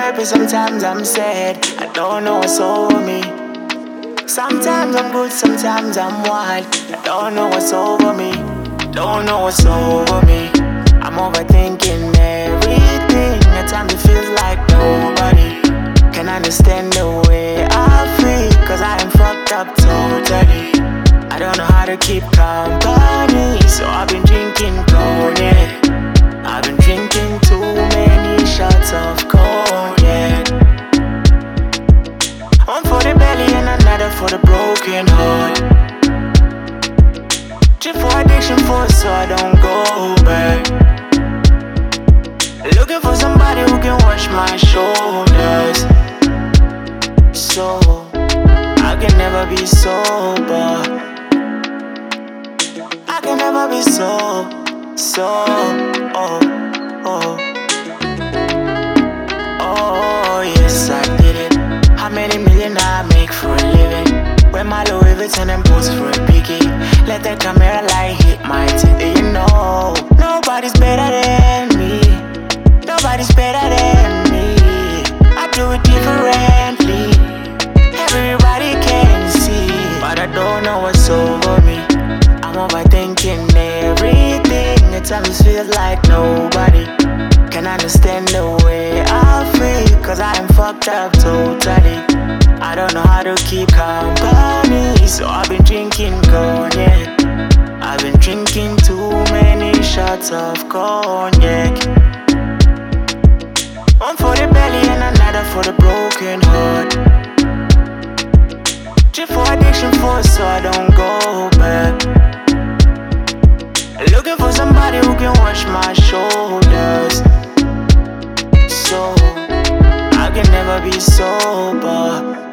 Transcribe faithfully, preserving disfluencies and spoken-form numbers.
happy, sometimes I'm sad. I don't know what's over me. Sometimes I'm good, sometimes I'm wild. I don't know what's over me. Don't know what's over me. I'm overthinking everything. At times it feels like nobody can understand the way I feel. Cause I am fucked up totally. I don't know how to keep company, so I've been drinking cognac. I've been drinking too many shots of cognac. One for the belly and another for the broken heart. Chip for addiction for so I don't go back. Looking for somebody who can wash my shoulders, so I can never be sober. I can never be so, so, oh, oh. Oh, yes, I did it. How many million I make for a living? Wear my Louis Vuitton and pose for a biggie. Let the camera light hit my teeth. You know, nobody's better than me. Nobody's better than me. I do it differently. Everybody can see, but I don't know what's over me. I'm overthinking everything. At times it feels like nobody can understand the way I feel. Cause I am fucked up totally. I don't know how to keep company, so I've been drinking cognac. I've been drinking too many shots of cognac. One for the belly and another for the broken heart. Chip for addiction for so I don't go back. Looking for somebody who can wash my shoulders, so I can never be sober.